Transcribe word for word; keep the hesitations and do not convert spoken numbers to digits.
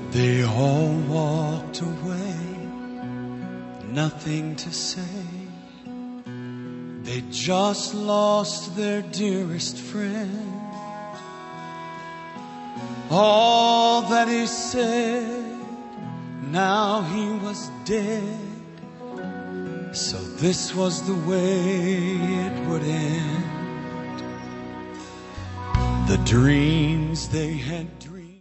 They all walked away, nothing to say. They just lost their dearest friend. All that he said, now he was dead. So this was the way it would end. The dreams they had dreamed